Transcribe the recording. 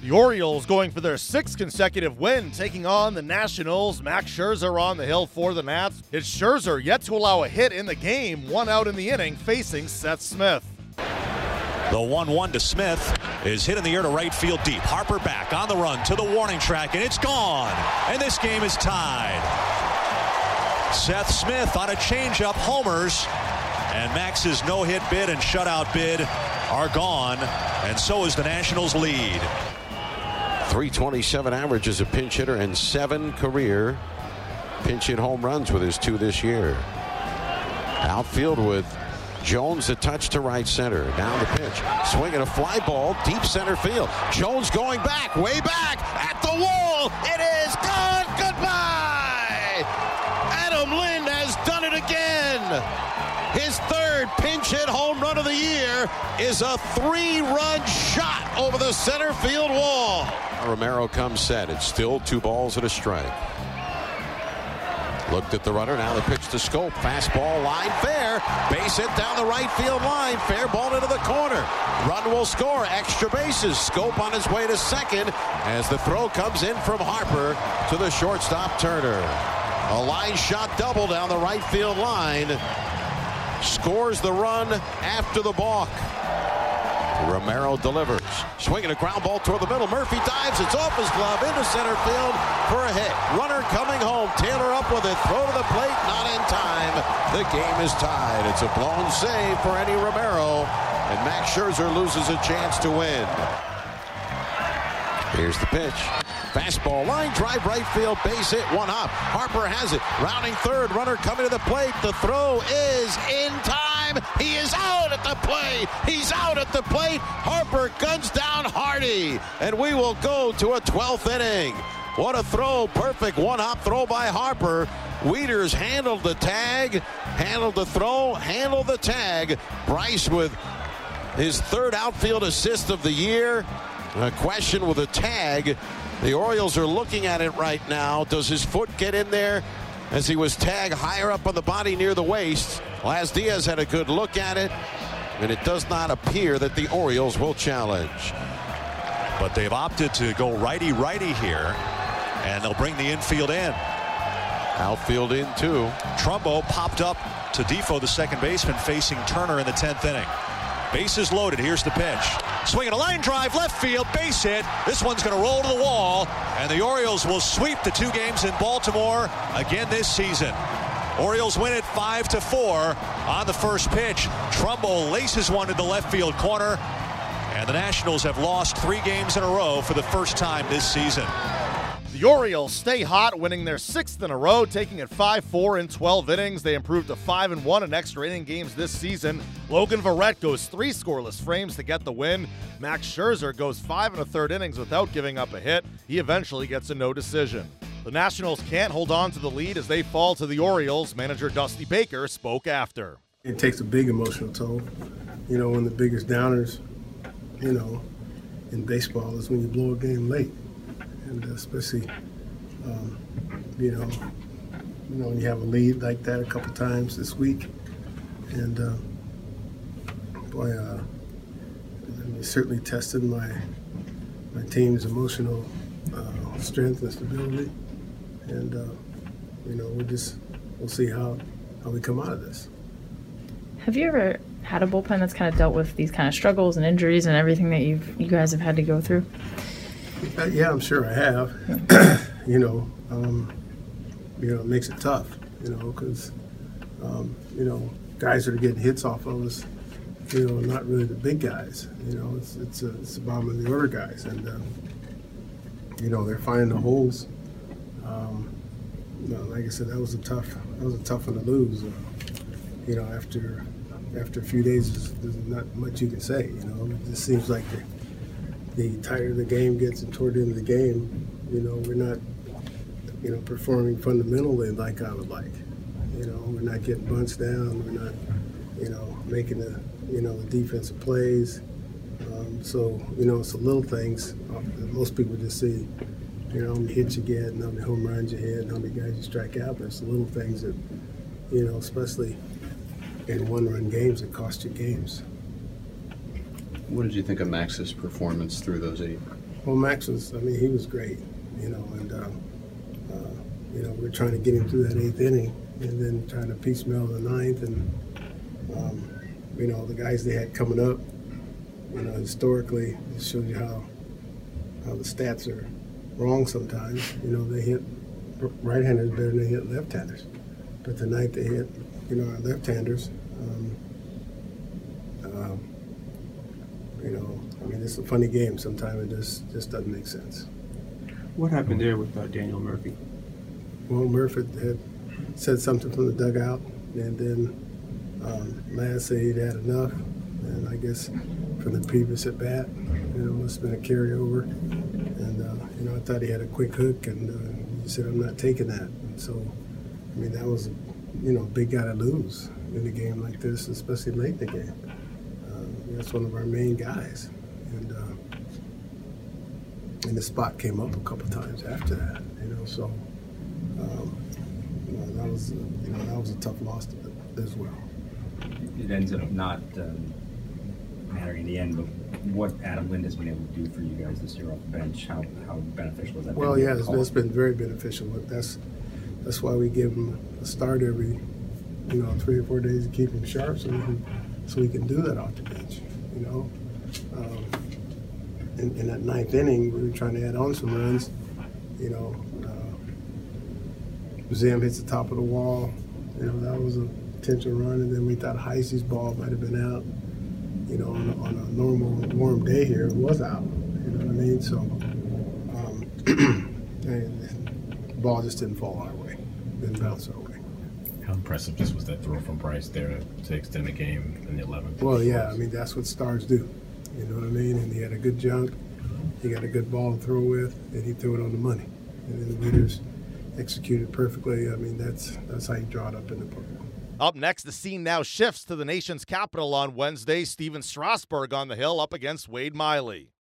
The Orioles going for their 6th consecutive win, taking on the Nationals. Max Scherzer on the hill for the Nats. It's Scherzer yet to allow a hit in the game, 1 out in the inning, facing Seth Smith. The 1-1 to Smith is hit in the air to right field deep. Harper back on the run to the warning track, and it's gone. And this game is tied. Seth Smith on a changeup homers, and Max's no-hit bid and shutout bid are gone, and so is the Nationals' lead. .327 average as a pinch hitter and 7 career pinch hit home runs with his 2 this year. Outfield with Jones a touch to right center. Down the pitch. Swinging a fly ball deep center field. Jones going back, way back at the wall. It is gone. Goodbye. Adam Lind has done it again. His 3rd pinch hit home run of the year is a 3-run shot over the center field wall. Romero comes set. It's still 2 balls and a strike. Looked at the runner. Now the pitch to Schoop. Fastball line fair. Base hit down the right field line. Fair ball into the corner. Run will score. Extra bases. Schoop on his way to second as the throw comes in from Harper to the shortstop Turner. A line shot double down the right field line. Scores the run after the balk. Romero delivers. Swinging a ground ball toward the middle. Murphy dives. It's off his glove into center field for a hit. Runner coming home. Taylor up with it. Throw to the plate. Not in time. The game is tied. It's a blown save for Eddie Romero. And Max Scherzer loses a chance to win. Here's the pitch. Fastball line drive right field. Base hit. 1 up. Harper has it. Rounding third. Runner coming to the plate. The throw is in time. He is out at the plate. He's out at the plate. Harper guns down Hardy. And we will go to a 12th inning. What a throw. Perfect 1-hop throw by Harper. Wieters handled the tag. Handled the throw. Handled the tag. Bryce with his 3rd outfield assist of the year. A question with a tag. The Orioles are looking at it right now. Does his foot get in there as he was tagged higher up on the body near the waist? Laz Diaz had a good look at it, and it does not appear that the Orioles will challenge. But they've opted to go righty-righty here, and they'll bring the infield in. Outfield in too. Trumbo popped up to Defoe, the second baseman, facing Turner in the 10th inning. Bases loaded. Here's the pitch. Swinging a line drive, left field, base hit. This one's going to roll to the wall, and the Orioles will sweep the 2 games in Baltimore again this season. Orioles win it 5-4 on the first pitch. Trumbo laces one to the left field corner, and the Nationals have lost 3 games in a row for the first time this season. The Orioles stay hot, winning their 6th in a row, taking it 5-4 in 12 innings. They improved to 5-1 in extra inning games this season. Logan Verrett goes 3 scoreless frames to get the win. Max Scherzer goes 5 1/3 innings without giving up a hit. He eventually gets a no decision. The Nationals can't hold on to the lead as they fall to the Orioles. Manager Dusty Baker spoke after. It takes a big emotional toll. You know, one of the biggest downers, you know, in baseball is when you blow a game late. And especially, you know, you have a lead like that a couple times this week, and boy, it certainly tested my team's emotional strength and stability, and you know, we'll see how we come out of this. Have you ever had a bullpen that's kind of dealt with these kind of struggles and injuries and everything that you guys have had to go through? Yeah, I'm sure I have. You know, it makes it tough. You know, because you know, guys that are getting hits off of us, you know, not really the big guys. You know, it's the bottom of the order guys, and you know, they're finding the holes. You know, like I said, that was a tough one to lose. You know, after a few days, there's not much you can say. You know, it just seems like the tighter the game gets and toward the end of the game, you know, we're not, you know, performing fundamentally like I would like. You know, we're not getting bunts down. We're not, you know, making the defensive plays. So, you know, it's the little things that most people just see. You know, how many hits you get, and how many home runs you hit, and how many guys you strike out. But it's the little things that, you know, especially in one-run games, that cost you games. What did you think of Max's performance through those 8? Well, Max was, he was great, and, we're trying to get him through that 8th inning and then trying to piecemeal the 9th. And, the guys they had coming up, historically, it shows you how the stats are wrong sometimes. They hit right-handers better than they hit left-handers. But tonight they hit, our left-handers. It's a funny game. Sometimes it just doesn't make sense. What happened there with Daniel Murphy? Well, Murphy had said something from the dugout, and then Laz said he'd had enough. And I guess from the previous at bat, must have been a carryover. And I thought he had a quick hook, and he said, "I'm not taking that." And so, that was a big guy to lose in a game like this, especially late in the game. That's one of our main guys, and the spot came up a couple times after that. So that was a tough loss as well. It ends up not mattering in the end, but what Adam Lind has been able to do for you guys this year off the bench, how beneficial has that been? Well, yeah, it's been very beneficial. But that's why we give him a start every 3 or 4 days to keep him sharp, so we can do that off the bench. In that 9th inning, we were trying to add on some runs. Zim hits the top of the wall. That was a potential run, and then we thought Heisey's ball might have been out. On a normal warm day here, it was out. You know what I mean? So, the ball just didn't fall our way, didn't bounce our way. How impressive just was that throw from Price there to extend the game in the 11th? Well, yeah, that's what stars do. You know what I mean? And he had a good jump. He got a good ball to throw with, and he threw it on the money. And then the leaders executed perfectly. That's how you draw it up in the book. Up next, the scene now shifts to the nation's capital on Wednesday. Steven Strasburg on the hill up against Wade Miley.